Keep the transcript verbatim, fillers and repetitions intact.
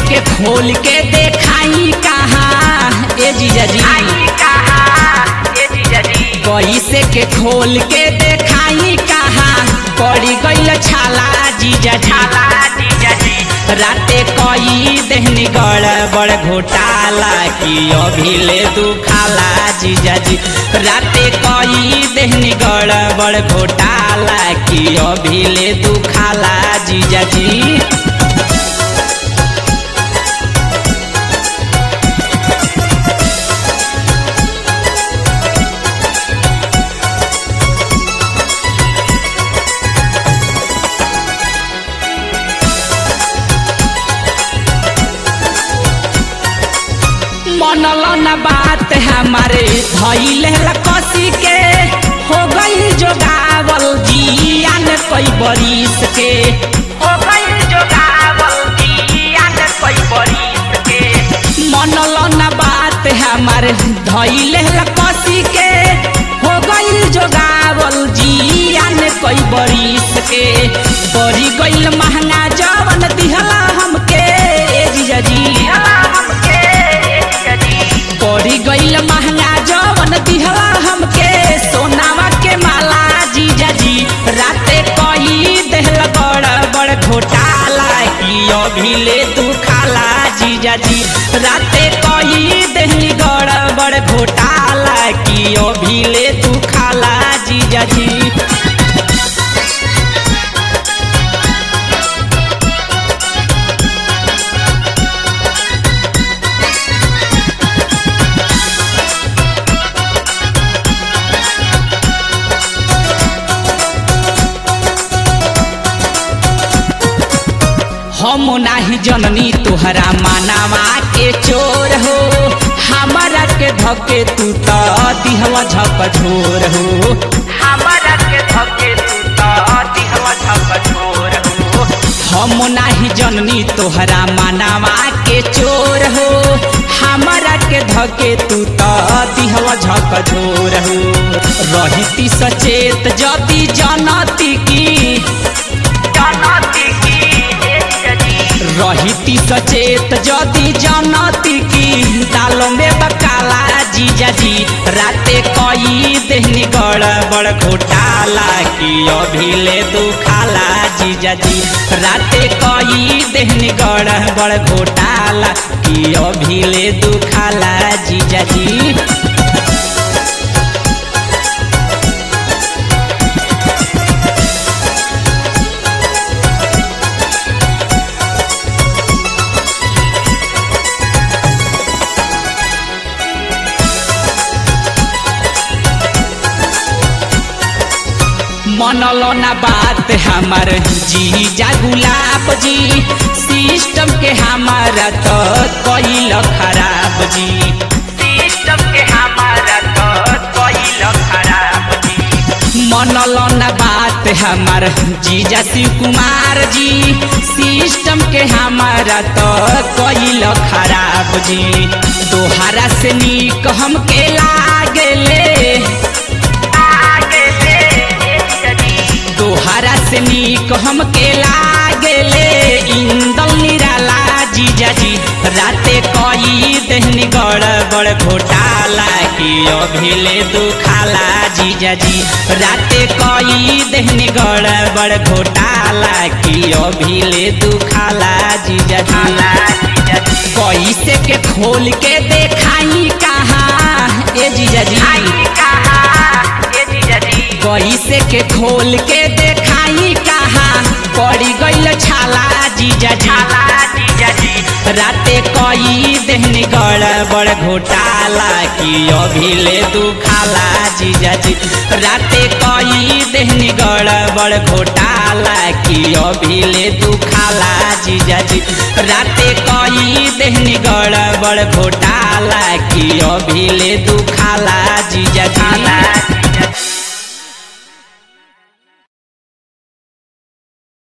के खोल के देखाई कहाँ ए जीजा जी, कैसे के खोल के देखाई कहाँ पड़ी गईल छाला जीजा जी। राते कई देहनी गड़बड़ घोटाला की अभी ले दुखाला जीजा जी। राते कई देहनी गड़बड़ घोटाला की अभी ले दुखाला जीजा जी। मनल न बात हमारे धैले कसी के हो गई जोगावल जिया ने कई बरिस के, हो गई जोगावल जिया ने कई बरिस के। मनल न बात हमारे धैले कसी के हो गई जोगावल जिया ने कई बरिस के। बड़ी गईल महंगा जवन दिहला हमके जीजा जी, पड़ी गईल महंगा जवन दिहला हमके सोनावा के माला जीजा जी। राते कही देहल गड़बड़ घोटाला की अभी ले दुखाला जीजा जी। राते कही देहली गड़बड़ घोटाला की अभी ले दुखाला जीजा जी। हम नाही जननी तुहरा मानावा के चोर हो, हमारा के धके तू तो दिहवा झप झोर हो, हमारा के धके तू तो दिहवा झप झोर हो। हम नाही जननी तुहरा मानावा के चोर हो, हमारा के धके तू तो दिहवा झप झोर हो। रहिती सचेत जदी जनती की, जनती की रहिती सचेत जदी जनती की दालों में बकाला जीजा जी। राते कई देहनी गड़बड़ घोटाला की अभी ले दुखाला जीजा जी। राते कई देहनी गड़बड़ घोटाला की अभी ले दुखाला जीजा जी। मनल न बात हमार जीजा गुलाब जी, सिस्टम के हमारा तो कईल खराब जी, सिस्टम के हमारा तो कईल खराब जी। मनल न बात हमार जीजा शिव कुमार जी, सिस्टम के हमारा तो कईल खराब जी। दोहारा से नीक हमके लागेले, दोहारा से नीक हमके लागेले इंदल निराला जीजा जी। राते कई देहनी गड़बड़ घोटाला की अभी ले दुखाला जीजा जी। राते कई देहनी गड़बड़ घोटाला की अभी ले दुखाला जीजा जी। कैसे के खोल के देखाई कहाँ ए जीजा जी, कैसे के खोल के देखाई कहाँ पड़ी गईल छाला जीजा जी। राते कई देहनी गड़बड़ घोटाला की अभी ले दुखाला जीजा जी। राते कई देहनी गड़बड़ घोटाला की अभी ले दुखाला जीजा जी। राते कई देहनी गड़बड़ घोटाला की अभी ले दुखाला जीजा जी।